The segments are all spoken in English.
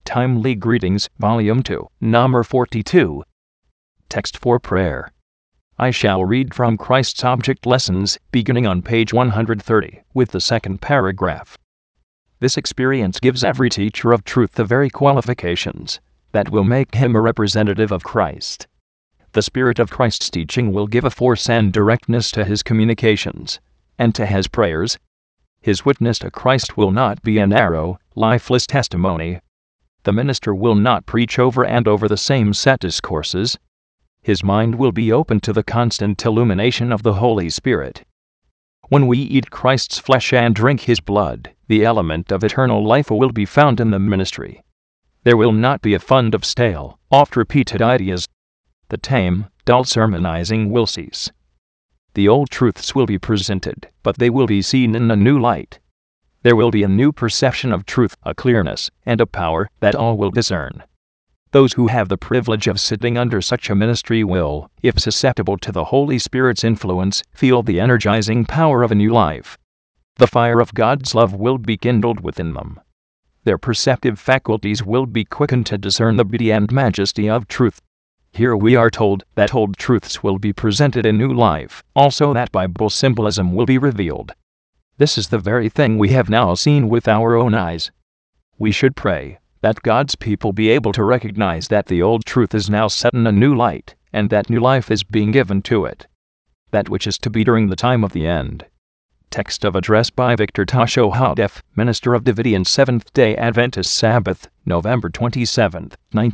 Timely Greetings, Volume 2, Number 42. Text for Prayer. I shall read from Christ's Object Lessons, beginning on page 130, with the second paragraph. This experience gives every teacher of truth the very qualifications that will make him a representative of Christ. The Spirit of Christ's teaching will give a force and directness to his communications, and to his prayers. His witness to Christ will not be a narrow, lifeless testimony. The minister will not preach over and over the same set discourses. His mind will be open to the constant illumination of the Holy Spirit. When we eat Christ's flesh and drink his blood, the element of eternal life will be found in the ministry. There will not be a fund of stale, oft-repeated ideas. The tame, dull sermonizing will cease. The old truths will be presented, but they will be seen in a new light. There will be a new perception of truth, a clearness, and a power that all will discern. Those who have the privilege of sitting under such a ministry will, if susceptible to the Holy Spirit's influence, feel the energizing power of a new life. The fire of God's love will be kindled within them. Their perceptive faculties will be quickened to discern the beauty and majesty of truth. Here we are told that old truths will be presented in new life, also that Bible symbolism will be revealed. This is the very thing we have now seen with our own eyes. We should pray that God's people be able to recognize that the old truth is now set in a new light, and that new life is being given to it. That which is to be during the time of the end. Text of address by Victor Tasho Hadef, Minister of Davidian Seventh-day Adventist Sabbath, November 27,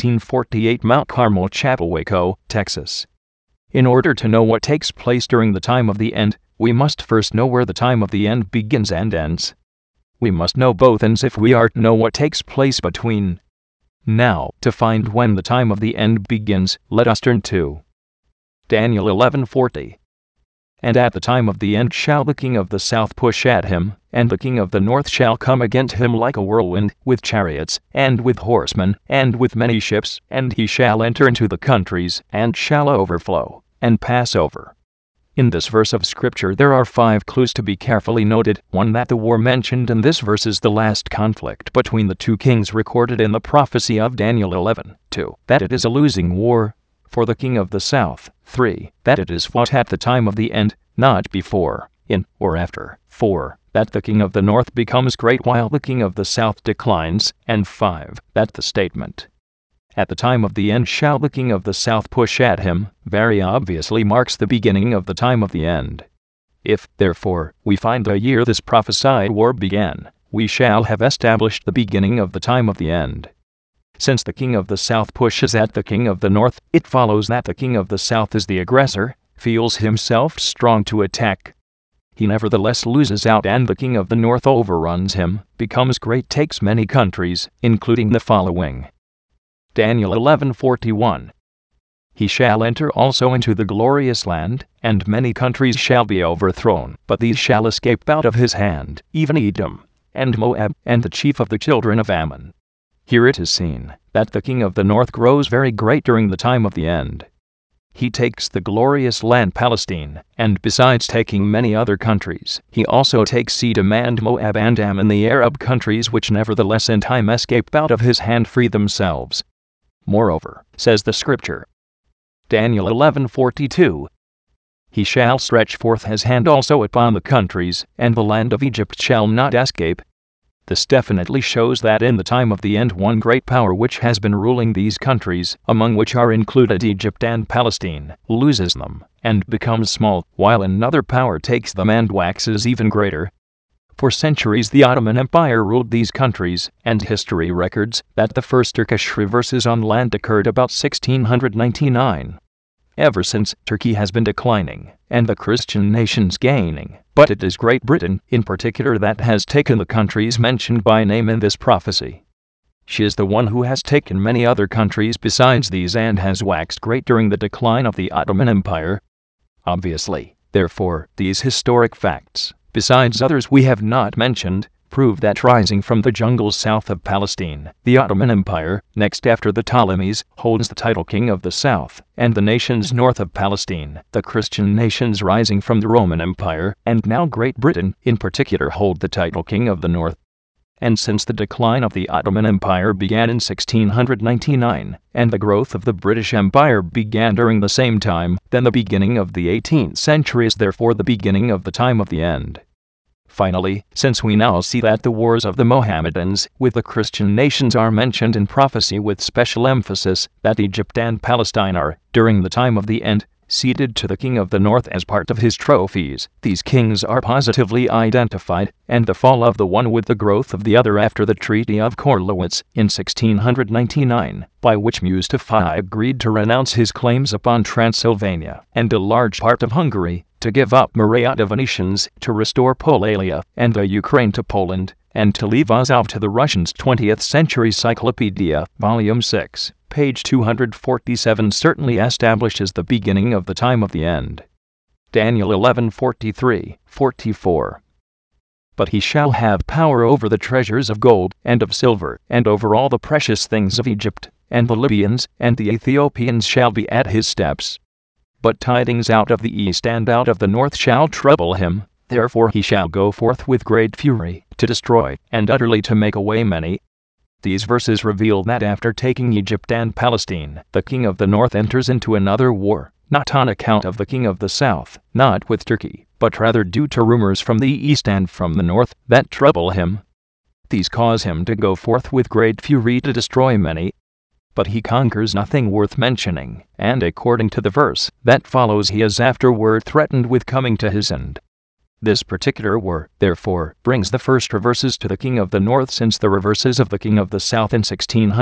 1948, Mount Carmel Chapel, Waco, Texas. In order to know what takes place during the time of the end, we must first know where the time of the end begins and ends. We must know both ends if we are to know what takes place between. Now, to find when the time of the end begins, let us turn to Daniel 11:40. And at the time of the end shall the king of the south push at him, and the king of the north shall come against him like a whirlwind, with chariots, and with horsemen, and with many ships, and he shall enter into the countries, and shall overflow, and pass over. In this verse of Scripture there are 5 clues to be carefully noted. 1. That the war mentioned in this verse is the last conflict between the 2 kings recorded in the prophecy of Daniel 11. 2. That it is a losing war for the king of the south. 3. That it is fought at the time of the end, not before, in, or after. 4. That the king of the north becomes great while the king of the south declines. And 5. That the statement, at the time of the end shall the king of the south push at him, very obviously marks the beginning of the time of the end. If, therefore, we find the year this prophesied war began, we shall have established the beginning of the time of the end. Since the king of the south pushes at the king of the north, it follows that the king of the south is the aggressor, feels himself strong to attack. He nevertheless loses out, and the king of the north overruns him, becomes great, takes many countries, including the following. Daniel 11:41. He shall enter also into the glorious land, and many countries shall be overthrown, but these shall escape out of his hand, even Edom, and Moab, and the chief of the children of Ammon. Here it is seen that the king of the north grows very great during the time of the end. He takes the glorious land Palestine, and besides taking many other countries, he also takes Edom and Moab and Ammon, the Arab countries, which nevertheless in time escape out of his hand, free themselves. Moreover, says the Scripture, Daniel 11:42, he shall stretch forth his hand also upon the countries, and the land of Egypt shall not escape. This definitely shows that in the time of the end one great power which has been ruling these countries, among which are included Egypt and Palestine, loses them, and becomes small, while another power takes them and waxes even greater. For centuries the Ottoman Empire ruled these countries, and history records that the first Turkish reverses on land occurred about 1699. Ever since, Turkey has been declining, and the Christian nations gaining, but it is Great Britain, in particular, that has taken the countries mentioned by name in this prophecy. She is the one who has taken many other countries besides these and has waxed great during the decline of the Ottoman Empire. Obviously, therefore, these historic facts, besides others we have not mentioned, prove that rising from the jungles south of Palestine, the Ottoman Empire, next after the Ptolemies, holds the title King of the South, and the nations north of Palestine, the Christian nations rising from the Roman Empire, and now Great Britain, in particular, hold the title King of the North. And since the decline of the Ottoman Empire began in 1699, and the growth of the British Empire began during the same time, then the beginning of the 18th century is therefore the beginning of the time of the end. Finally, since we now see that the wars of the Mohammedans with the Christian nations are mentioned in prophecy with special emphasis that Egypt and Palestine are, during the time of the end, ceded to the king of the north as part of his trophies, these kings are positively identified, and the fall of the one with the growth of the other after the Treaty of Cornwallis in 1699, by which Mustafa agreed to renounce his claims upon Transylvania and a large part of Hungary, to give up Morea to Venetians, to restore Polalia and the Ukraine to Poland, and to leave Azov to the Russians. 20th Century Cyclopedia, Volume 6, page 247 certainly establishes the beginning of the time of the end. Daniel 11:43-44. But he shall have power over the treasures of gold and of silver, and over all the precious things of Egypt, and the Libyans and the Ethiopians shall be at his steps. But tidings out of the east and out of the north shall trouble him, therefore he shall go forth with great fury, to destroy, and utterly to make away many. These verses reveal that after taking Egypt and Palestine, the king of the north enters into another war, not on account of the king of the south, not with Turkey, but rather due to rumors from the east and from the north that trouble him. These cause him to go forth with great fury to destroy many. But he conquers nothing worth mentioning, and according to the verse that follows he is afterward threatened with coming to his end. This particular war, therefore, brings the first reverses to the king of the north since the reverses of the king of the south in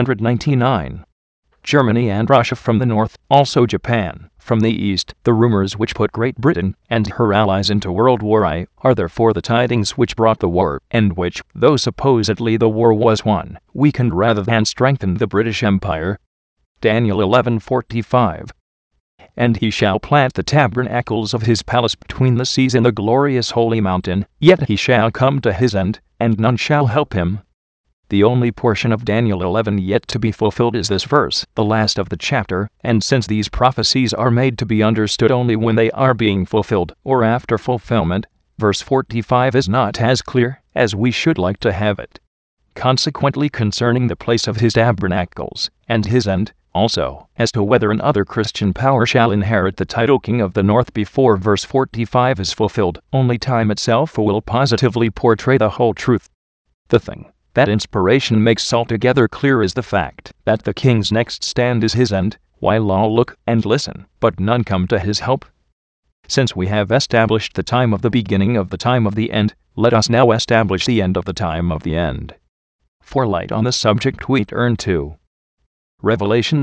1699. Germany and Russia from the north, also Japan, from the east, the rumors which put Great Britain and her allies into World War I, are therefore the tidings which brought the war, and which, though supposedly the war was won, weakened rather than strengthened the British Empire. Daniel 11:45. And he shall plant the tabernacles of his palace between the seas in the glorious holy mountain, yet he shall come to his end, and none shall help him. The only portion of Daniel 11 yet to be fulfilled is this verse, the last of the chapter, and since these prophecies are made to be understood only when they are being fulfilled, or after fulfillment, verse 45 is not as clear as we should like to have it. Consequently, concerning the place of his tabernacles, and his end, also, as to whether another Christian power shall inherit the title King of the North before verse 45 is fulfilled, only time itself will positively portray the whole truth. The thing that inspiration makes altogether clear is the fact that the king's next stand is his end, while all look and listen, but none come to his help. Since we have established the time of the beginning of the time of the end, let us now establish the end of the time of the end. For light on the subject we turn to Revelation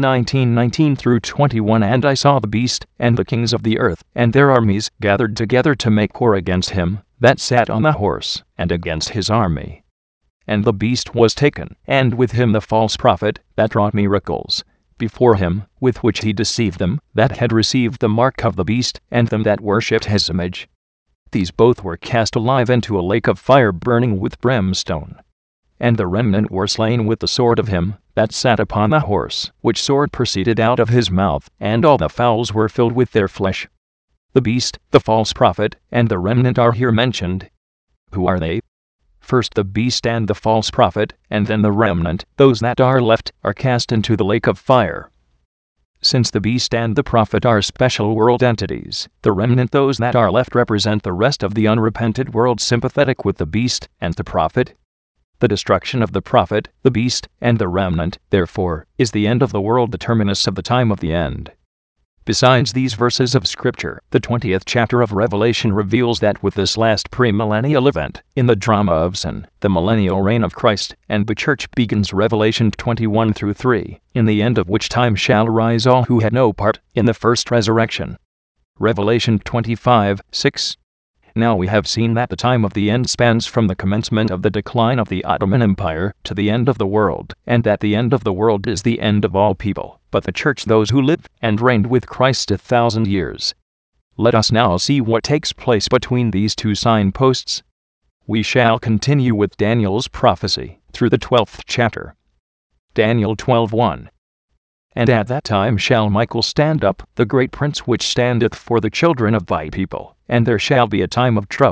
19:19-21. And I saw the beast, and the kings of the earth, and their armies, gathered together to make war against him that sat on the horse, and against his army. And the beast was taken, and with him the false prophet, that wrought miracles before him, with which he deceived them that had received the mark of the beast, and them that worshipped his image. These both were cast alive into a lake of fire burning with brimstone. And the remnant were slain with the sword of him that sat upon the horse, which sword proceeded out of his mouth, and all the fowls were filled with their flesh. The beast, the false prophet, and the remnant are here mentioned. Who are they? First the beast and the false prophet, and then the remnant, those that are left, are cast into the lake of fire. Since the beast and the prophet are special world entities, the remnant, those that are left, represent the rest of the unrepented world sympathetic with the beast and the prophet. The destruction of the prophet, the beast, and the remnant, therefore, is the end of the world, the terminus of the time of the end. Besides these verses of Scripture, the 20th chapter of Revelation reveals that with this last premillennial event, in the drama of sin, the millennial reign of Christ, and the church begins Revelation 21-3, in the end of which time shall rise all who had no part in the first resurrection. Revelation 25:6. Now we have seen that the time of the end spans from the commencement of the decline of the Ottoman Empire to the end of the world, and that the end of the world is the end of all people, but the church those who lived and reigned with Christ 1,000 years. Let us now see what takes place between these two signposts. We shall continue with Daniel's prophecy through the 12th chapter. Daniel 12:1. And at that time shall Michael stand up, the great prince which standeth for the children of thy people, and there shall be a time of trouble,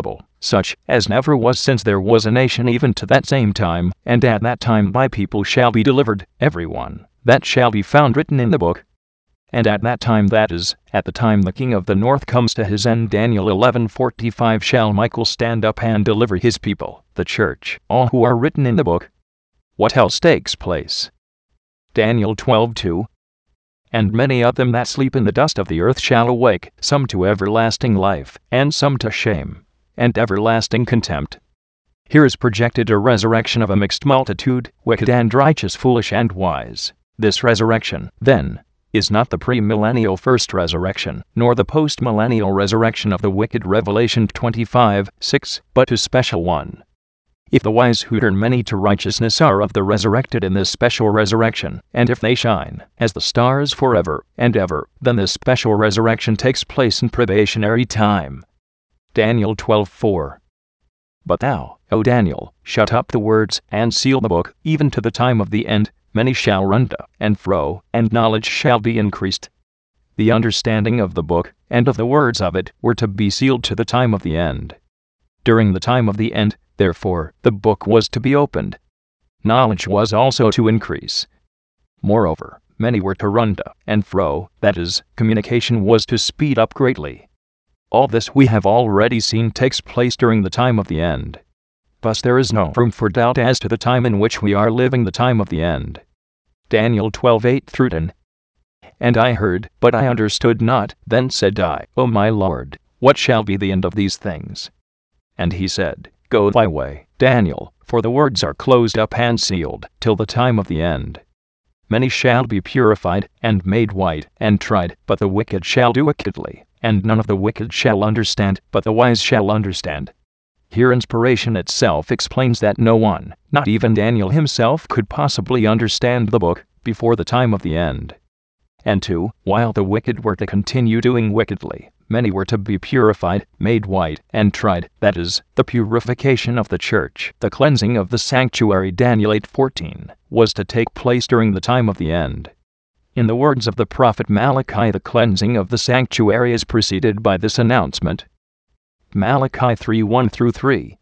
such as never was since there was a nation even to that same time, and at that time my people shall be delivered, every one that shall be found written in the book. And at that time, that is, at the time the king of the north comes to his end, Daniel 11:45, shall Michael stand up and deliver his people, the church, all who are written in the book. What else takes place? Daniel 12:2. And many of them that sleep in the dust of the earth shall awake, some to everlasting life, and some to shame, and everlasting contempt. Here is projected a resurrection of a mixed multitude, wicked and righteous, foolish and wise. This resurrection, then, is not the premillennial first resurrection, nor the postmillennial resurrection of the wicked, Revelation 25:6, but a special one. If the wise who turn many to righteousness are of the resurrected in this special resurrection, and if they shine as the stars forever and ever, then this special resurrection takes place in probationary time. Daniel 12:4. But thou, O Daniel, shut up the words, and seal the book, even to the time of the end. Many shall run to and fro, and knowledge shall be increased. The understanding of the book, and of the words of it, were to be sealed to the time of the end. During the time of the end, therefore, the book was to be opened. Knowledge was also to increase. Moreover, many were to run to and fro, that is, communication was to speed up greatly. All this we have already seen takes place during the time of the end. Thus there is no room for doubt as to the time in which we are living, the time of the end. Daniel 12:8-10. And I heard, but I understood not. Then said I, O my Lord, what shall be the end of these things? And he said, Go thy way, Daniel, for the words are closed up and sealed, till the time of the end. Many shall be purified, and made white, and tried, but the wicked shall do wickedly, and none of the wicked shall understand, but the wise shall understand. Here inspiration itself explains that no one, not even Daniel himself, could possibly understand the book before the time of the end. And 2, while the wicked were to continue doing wickedly, many were to be purified, made white, and tried, that is, the purification of the church, the cleansing of the sanctuary, Daniel 8:14, was to take place during the time of the end. In the words of the prophet Malachi, the cleansing of the sanctuary is preceded by this announcement. Malachi 3:1-3.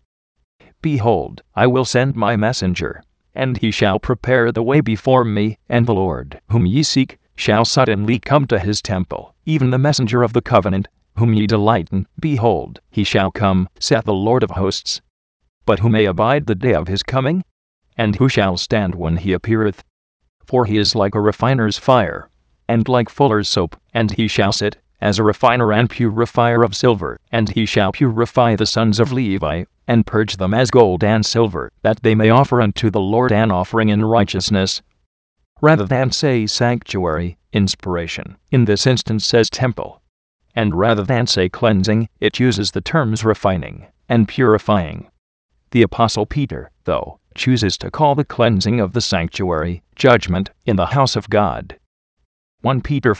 Behold, I will send my messenger, and he shall prepare the way before me, and the Lord, whom ye seek, shall suddenly come to his temple, even the messenger of the covenant, whom ye delight in. Behold, he shall come, saith the Lord of hosts. But who may abide the day of his coming? And who shall stand when he appeareth? For he is like a refiner's fire, and like fuller's soap, and he shall sit as a refiner and purifier of silver, and he shall purify the sons of Levi, and purge them as gold and silver, that they may offer unto the Lord an offering in righteousness. Rather than say sanctuary, inspiration, in this instance says temple. And rather than say cleansing, it uses the terms refining and purifying. The Apostle Peter, though, chooses to call the cleansing of the sanctuary judgment in the house of God. 1 Peter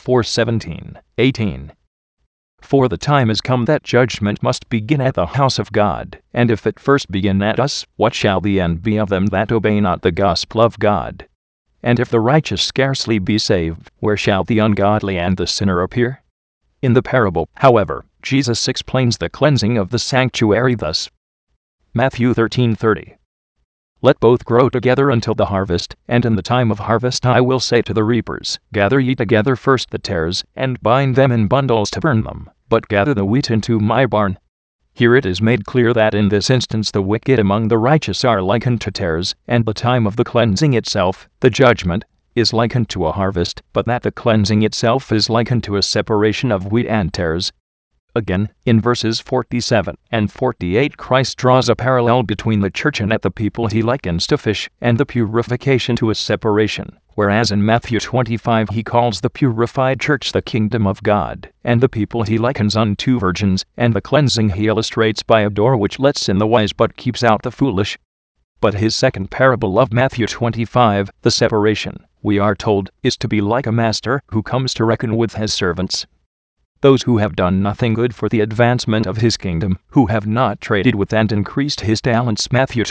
4:17-18. For the time is come that judgment must begin at the house of God, and if it first begin at us, what shall the end be of them that obey not the gospel of God? And if the righteous scarcely be saved, where shall the ungodly and the sinner appear? In the parable, however, Jesus explains the cleansing of the sanctuary thus. Matthew 13:30. Let both grow together until the harvest, and in the time of harvest I will say to the reapers, Gather ye together first the tares, and bind them in bundles to burn them, but gather the wheat into my barn. Here it is made clear that in this instance the wicked among the righteous are likened to tares, and the time of the cleansing itself, the judgment, is likened to a harvest, but that the cleansing itself is likened to a separation of wheat and tares. Again, in verses 47 and 48, Christ draws a parallel between the church and the people he likens to fish, and the purification to a separation, whereas in Matthew 25 he calls the purified church the kingdom of God, and the people he likens unto virgins, and the cleansing he illustrates by a door which lets in the wise but keeps out the foolish. But his second parable of Matthew 25, the separation, we are told, is to be like a master who comes to reckon with his servants. Those who have done nothing good for the advancement of his kingdom, who have not traded with and increased his talents, Matthew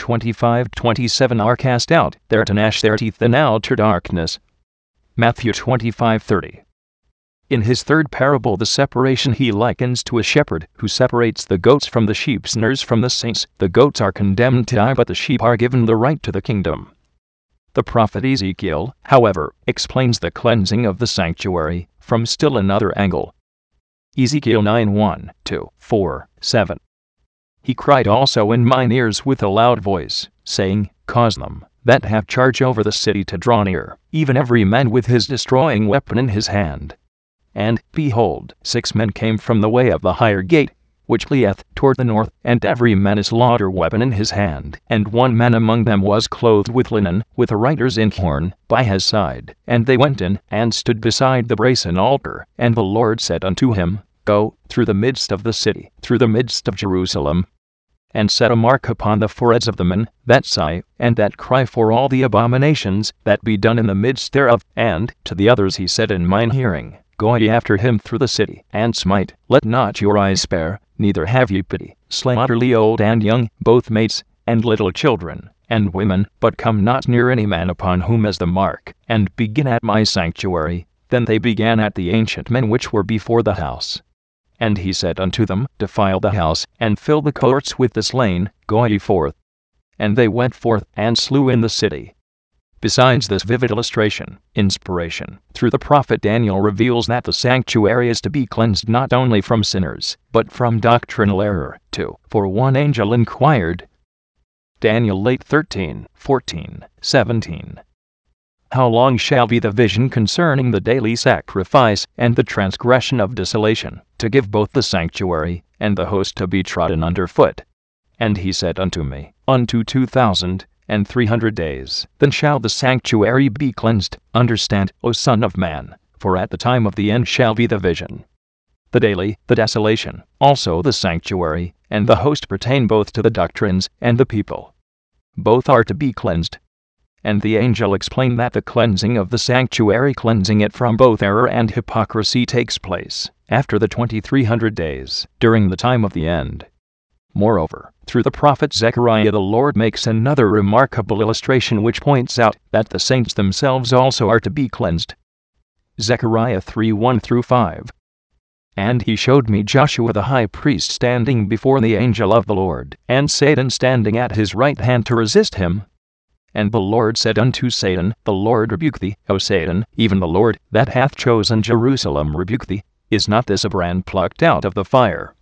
25:27, are cast out, there to gnash their teeth in outer darkness. Matthew 25:30. In his third parable the separation he likens to a shepherd who separates the goats from the sheep, sinners from the saints. The goats are condemned to die, but the sheep are given the right to the kingdom. The prophet Ezekiel, however, explains the cleansing of the sanctuary from still another angle. Ezekiel 9:1-4-7. He cried also in mine ears with a loud voice, saying, Cause them that have charge over the city to draw near, even every man with his destroying weapon in his hand. And, behold, 6 men came from the way of the higher gate, which leeth toward the north, and every man a slaughter weapon in his hand. And one man among them was clothed with linen, with a writer's inkhorn by his side. And they went in, and stood beside the brazen altar. And the Lord said unto him, Go through the midst of the city, through the midst of Jerusalem, and set a mark upon the foreheads of the men that sigh, and that cry for all the abominations that be done in the midst thereof. And to the others he said in mine hearing, Go ye after him through the city, and smite, let not your eyes spare, neither have ye pity, slay utterly old and young, both maids, and little children, and women, but come not near any man upon whom is the mark, and begin at my sanctuary. Then they began at the ancient men which were before the house. And he said unto them, Defile the house, and fill the courts with the slain, go ye forth. And they went forth, and slew in the city. Besides this vivid illustration, inspiration, through the prophet Daniel reveals that the sanctuary is to be cleansed not only from sinners, but from doctrinal error, too. For one angel inquired, Daniel 8:13-14-17. How long shall be the vision concerning the daily sacrifice, and the transgression of desolation, to give both the sanctuary, and the host to be trodden under foot? And he said unto me, Unto 2,300 days. Then shall the sanctuary be cleansed. Understand, O son of man, for at the time of the end shall be the vision. The daily, the desolation, also the sanctuary, and the host pertain both to the doctrines and the people. Both are to be cleansed. And the angel explained that the cleansing of the sanctuary, cleansing it from both error and hypocrisy, takes place after the 2,300 days, during the time of the end. Moreover, through the prophet Zechariah the Lord makes another remarkable illustration which points out that the saints themselves also are to be cleansed. Zechariah 3:1-5. And he showed me Joshua the high priest standing before the angel of the Lord, and Satan standing at his right hand to resist him. And the Lord said unto Satan, The Lord rebuke thee, O Satan, even the Lord that hath chosen Jerusalem rebuke thee. Is not this a brand plucked out of the fire?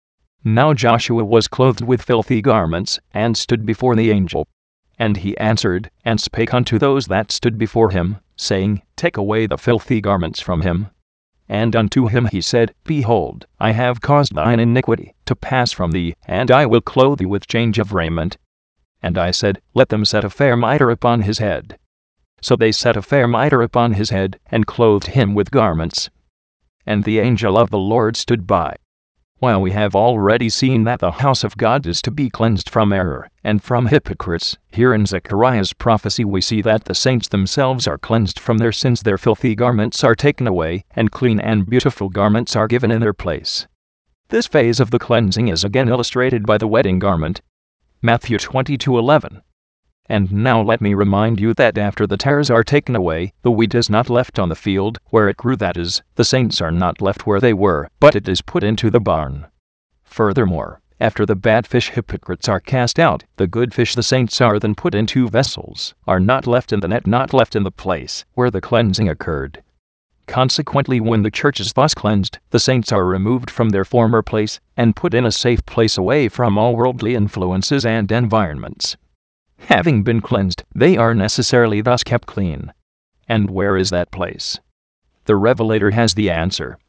Now Joshua was clothed with filthy garments, and stood before the angel. And he answered, and spake unto those that stood before him, saying, Take away the filthy garments from him. And unto him he said, Behold, I have caused thine iniquity to pass from thee, and I will clothe thee with change of raiment. And I said, Let them set a fair mitre upon his head. So they set a fair mitre upon his head, and clothed him with garments. And the angel of the Lord stood by. While we have already seen that the house of God is to be cleansed from error and from hypocrites, here in Zechariah's prophecy we see that the saints themselves are cleansed from their sins. Their filthy garments are taken away, and clean and beautiful garments are given in their place. This phase of the cleansing is again illustrated by the wedding garment. Matthew 22:11. And now let me remind you that after the tares are taken away, the wheat is not left on the field where it grew, that is, the saints are not left where they were, but it is put into the barn. Furthermore, after the bad fish hypocrites are cast out, the good fish the saints are then put into vessels, are not left in the net, not left in the place where the cleansing occurred. Consequently, when the church is thus cleansed, the saints are removed from their former place and put in a safe place away from all worldly influences and environments. Having been cleansed, they are necessarily thus kept clean. And where is that place? The Revelator has the answer.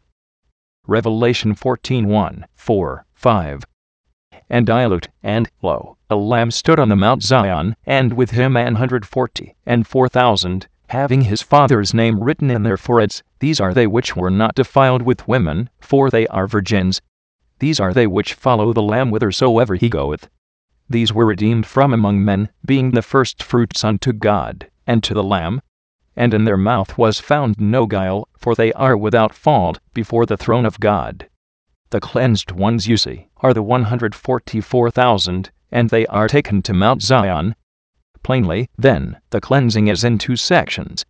Revelation 14:1-4-5. And I looked, and, lo, a Lamb stood on the Mount Zion, and with him 144,000, having his Father's name written in their foreheads. These are they which were not defiled with women, for they are virgins. These are they which follow the Lamb whithersoever he goeth. These were redeemed from among men, being the firstfruits unto God, and to the Lamb. And in their mouth was found no guile, for they are without fault before the throne of God. The cleansed ones, you see, are the 144,000, and they are taken to Mount Zion. Plainly, then, the cleansing is in two sections.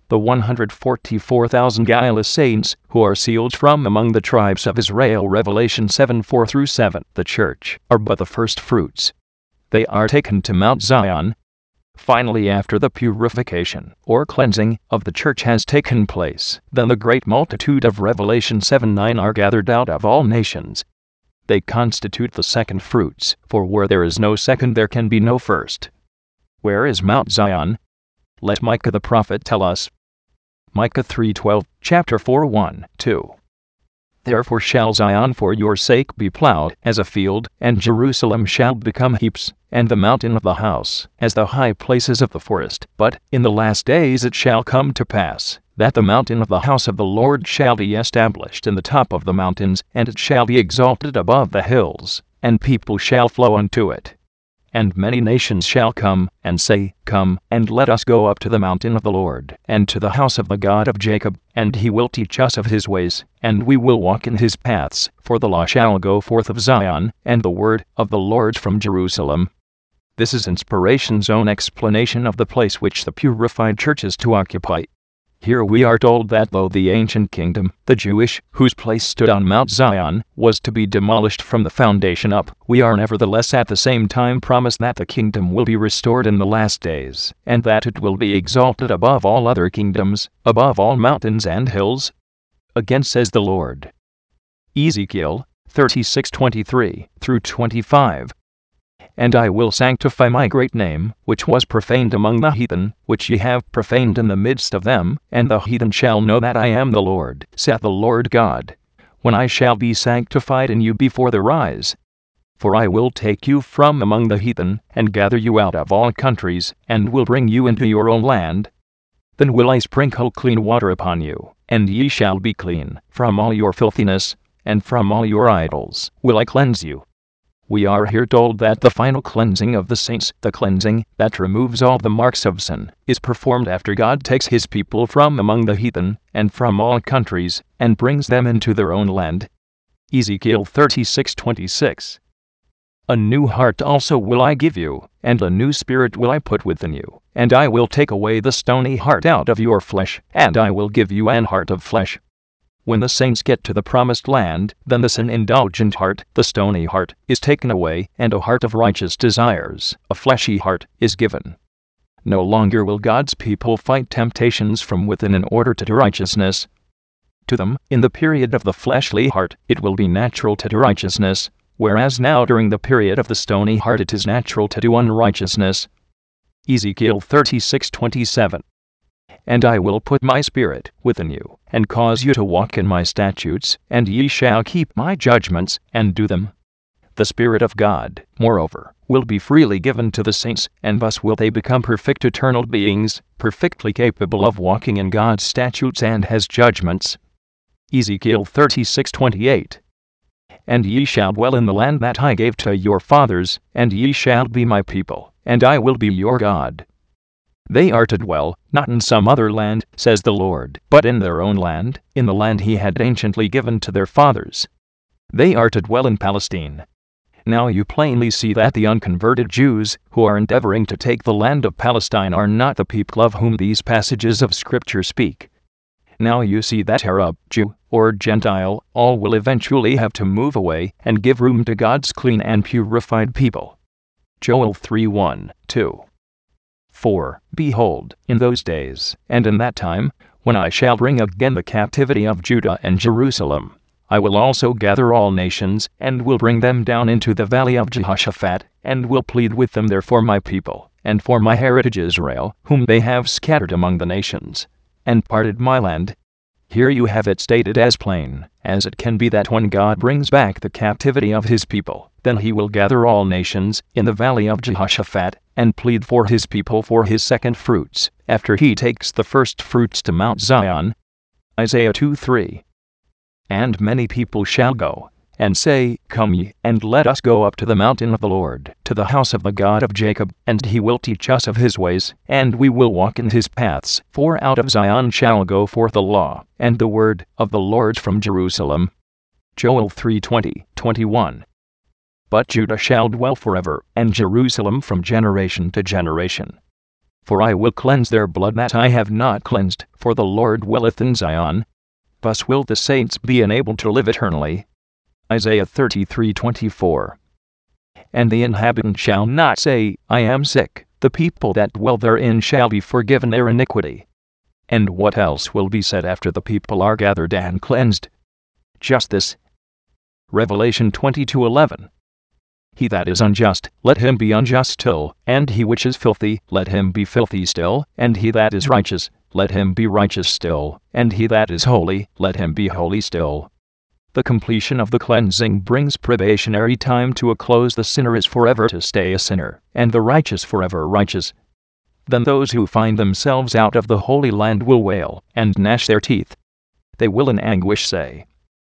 the 144,000 guileless saints, who are sealed from among the tribes of Israel. Revelation 7:4-7. The church are but the first fruits. They are taken to Mount Zion. Finally, after the purification, or cleansing, of the church has taken place, then the great multitude of Revelation 7:9 are gathered out of all nations. They constitute the second fruits, for where there is no second there can be no first. Where is Mount Zion? Let Micah the prophet tell us. Micah 3:12, chapter 4:1-2. Therefore shall Zion for your sake be plowed as a field, and Jerusalem shall become heaps, and the mountain of the house as the high places of the forest. But in the last days it shall come to pass, that the mountain of the house of the Lord shall be established in the top of the mountains, and it shall be exalted above the hills, and people shall flow unto it. And many nations shall come, and say, Come, and let us go up to the mountain of the Lord, and to the house of the God of Jacob, and he will teach us of his ways, and we will walk in his paths. For the law shall go forth of Zion, and the word of the Lord from Jerusalem. This is inspiration's own explanation of the place which the purified church is to occupy. Here we are told that though the ancient kingdom, the Jewish, whose place stood on Mount Zion, was to be demolished from the foundation up, we are nevertheless at the same time promised that the kingdom will be restored in the last days, and that it will be exalted above all other kingdoms, above all mountains and hills. Again says the Lord. Ezekiel 36:23-25. And I will sanctify my great name, which was profaned among the heathen, which ye have profaned in the midst of them, and the heathen shall know that I am the Lord, saith the Lord God, when I shall be sanctified in you before the rise. For I will take you from among the heathen, and gather you out of all countries, and will bring you into your own land. Then will I sprinkle clean water upon you, and ye shall be clean. From all your filthiness, and from all your idols, will I cleanse you. We are here told that the final cleansing of the saints, the cleansing that removes all the marks of sin, is performed after God takes his people from among the heathen, and from all countries, and brings them into their own land. Ezekiel 36:26. A new heart also will I give you, and a new spirit will I put within you, and I will take away the stony heart out of your flesh, and I will give you an heart of flesh. When the saints get to the promised land, then the sin-indulgent heart, the stony heart, is taken away, and a heart of righteous desires, a fleshy heart, is given. No longer will God's people fight temptations from within in order to do righteousness. To them, in the period of the fleshly heart, it will be natural to do righteousness, whereas now during the period of the stony heart it is natural to do unrighteousness. Ezekiel 36:27. And I will put my spirit within you, and cause you to walk in my statutes, and ye shall keep my judgments, and do them. The Spirit of God, moreover, will be freely given to the saints, and thus will they become perfect eternal beings, perfectly capable of walking in God's statutes and his judgments. Ezekiel 36:28. And ye shall dwell in the land that I gave to your fathers, and ye shall be my people, and I will be your God. They are to dwell, not in some other land, says the Lord, but in their own land, in the land he had anciently given to their fathers. They are to dwell in Palestine. Now you plainly see that the unconverted Jews, who are endeavoring to take the land of Palestine, are not the people of whom these passages of Scripture speak. Now you see that Arab, Jew, or Gentile, all will eventually have to move away and give room to God's clean and purified people. Joel 3:1-2. For, behold, in those days, and in that time, when I shall bring again the captivity of Judah and Jerusalem, I will also gather all nations, and will bring them down into the valley of Jehoshaphat, and will plead with them there for my people, and for my heritage Israel, whom they have scattered among the nations, and parted my land. Here you have it stated as plain as it can be that when God brings back the captivity of his people, then he will gather all nations in the valley of Jehoshaphat, and plead for his people for his second fruits, after he takes the first fruits to Mount Zion. Isaiah 2:3. And many people shall go, and say, Come ye, and let us go up to the mountain of the Lord, to the house of the God of Jacob, and he will teach us of his ways, and we will walk in his paths. For out of Zion shall go forth the law, and the word of the Lord from Jerusalem. Joel 3:20-21. But Judah shall dwell forever, and Jerusalem from generation to generation. For I will cleanse their blood that I have not cleansed, for the Lord dwelleth in Zion. Thus will the saints be enabled to live eternally. Isaiah 33:24. And the inhabitant shall not say, I am sick, the people that dwell therein shall be forgiven their iniquity. And what else will be said after the people are gathered and cleansed? Just this. Revelation 22:11. He that is unjust, let him be unjust still, and he which is filthy, let him be filthy still, and he that is righteous, let him be righteous still, and he that is holy, let him be holy still. The completion of the cleansing brings probationary time to a close. The sinner is forever to stay a sinner, and the righteous forever righteous. Then those who find themselves out of the Holy Land will wail, and gnash their teeth. They will in anguish say.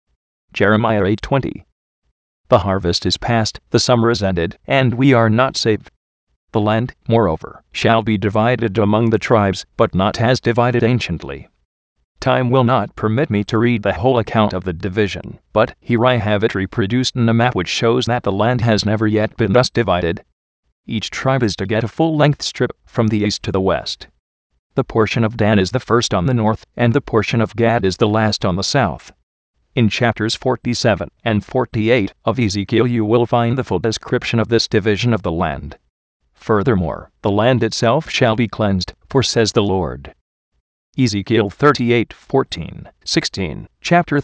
Jeremiah 8:20. The harvest is past, the summer is ended, and we are not saved. The land, moreover, shall be divided among the tribes, but not as divided anciently. Time will not permit me to read the whole account of the division, but here I have it reproduced in a map which shows that the land has never yet been thus divided. Each tribe is to get a full-length strip from the east to the west. The portion of Dan is the first on the north, and the portion of Gad is the last on the south. In chapters 47 and 48 of Ezekiel you will find the full description of this division of the land. Furthermore, the land itself shall be cleansed, for says the Lord. Ezekiel 38:14, 16, chapter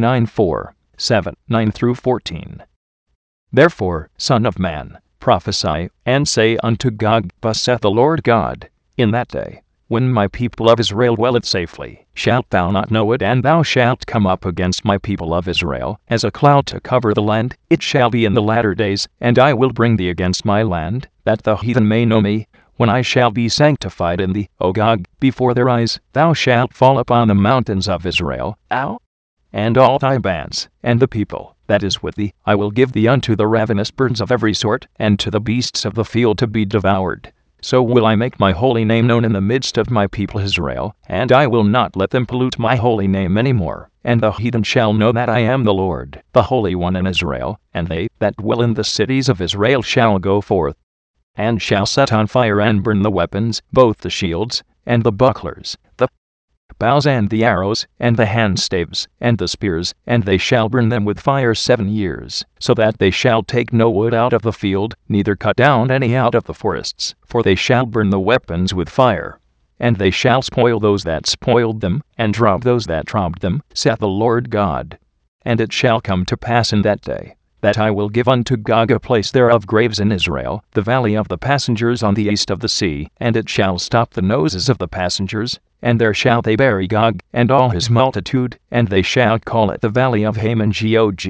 39:4, 7, 9 through 14. Therefore, Son of man, prophesy, and say unto Gog, Thus saith the Lord God, In that day, when my people of Israel dwelleth safely, shalt thou not know it, and thou shalt come up against my people of Israel, as a cloud to cover the land. It shall be in the latter days, and I will bring thee against my land, that the heathen may know me, when I shall be sanctified in thee, O Gog, before their eyes. Thou shalt fall upon the mountains of Israel, and all thy bands, and the people that is with thee, I will give thee unto the ravenous birds of every sort, and to the beasts of the field to be devoured. So will I make my holy name known in the midst of my people Israel, and I will not let them pollute my holy name any more. And the heathen shall know that I am the Lord, the Holy One in Israel, and they that dwell in the cities of Israel shall go forth, and shall set on fire and burn the weapons, both the shields, and the bucklers, the bows and the arrows, and the handstaves, and the spears, and they shall burn them with fire 7 years, so that they shall take no wood out of the field, neither cut down any out of the forests, for they shall burn the weapons with fire. And they shall spoil those that spoiled them, and rob those that robbed them, saith the Lord God. And it shall come to pass in that day, that I will give unto Gog a place thereof graves in Israel, the valley of the passengers on the east of the sea, and it shall stop the noses of the passengers, and there shall they bury Gog, and all his multitude, and they shall call it the valley of Haman Gog.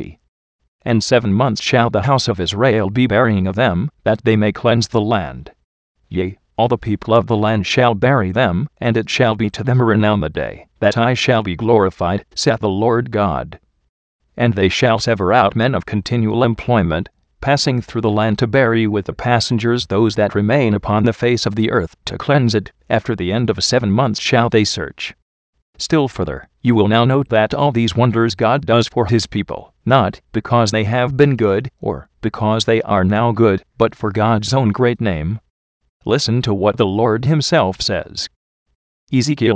And 7 months shall the house of Israel be burying of them, that they may cleanse the land. Yea, all the people of the land shall bury them, and it shall be to them a renown the day, that I shall be glorified, saith the Lord God. And they shall sever out men of continual employment, passing through the land to bury with the passengers those that remain upon the face of the earth, to cleanse it. After the end of 7 months shall they search. Still further, you will now note that all these wonders God does for his people, not because they have been good, or because they are now good, but for God's own great name. Listen to what the Lord himself says. Ezekiel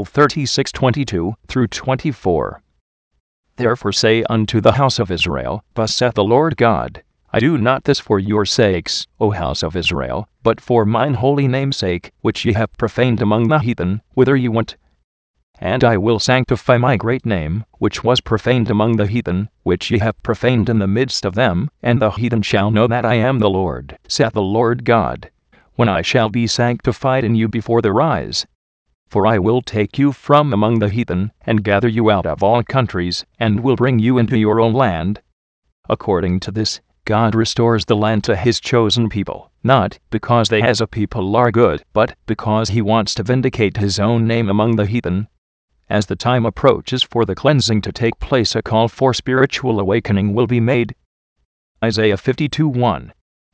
36:22 through 24. Therefore say unto the house of Israel, Thus saith the Lord God, I do not this for your sakes, O house of Israel, but for mine holy name's sake, which ye have profaned among the heathen, whither ye went. And I will sanctify my great name, which was profaned among the heathen, which ye have profaned in the midst of them, and the heathen shall know that I am the Lord, saith the Lord God, when I shall be sanctified in you before their eyes. For I will take you from among the heathen, and gather you out of all countries, and will bring you into your own land. According to this, God restores the land to his chosen people, not because they as a people are good, but because he wants to vindicate his own name among the heathen. As the time approaches for the cleansing to take place, a call for spiritual awakening will be made. Isaiah 52:1.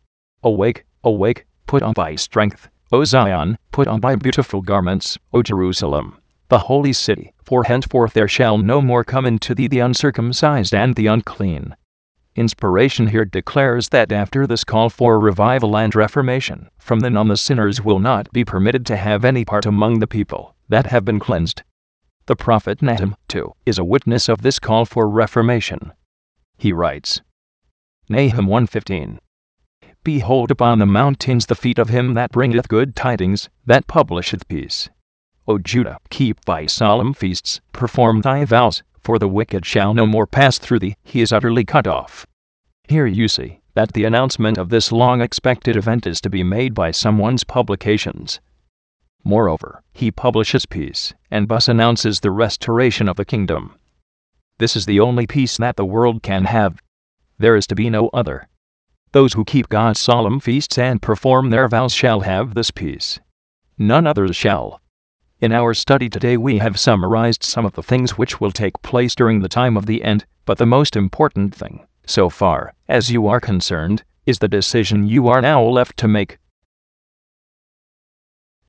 Awake, awake, put on thy strength, O Zion, put on thy beautiful garments, O Jerusalem, the holy city, for henceforth there shall no more come into thee the uncircumcised and the unclean. Inspiration here declares that after this call for revival and reformation, from then on the sinners will not be permitted to have any part among the people that have been cleansed. The prophet Nahum, too, is a witness of this call for reformation. He writes, Nahum 1:15. Behold, upon the mountains the feet of him that bringeth good tidings, that publisheth peace. O Judah, keep thy solemn feasts, perform thy vows, for the wicked shall no more pass through thee, he is utterly cut off. Here you see that the announcement of this long-expected event is to be made by someone's publications. Moreover, he publishes peace, and thus announces the restoration of the kingdom. This is the only peace that the world can have. There is to be no other. Those who keep God's solemn feasts and perform their vows shall have this peace. None others shall. In our study today we have summarized some of the things which will take place during the time of the end, but the most important thing, so far as you are concerned, is the decision you are now left to make.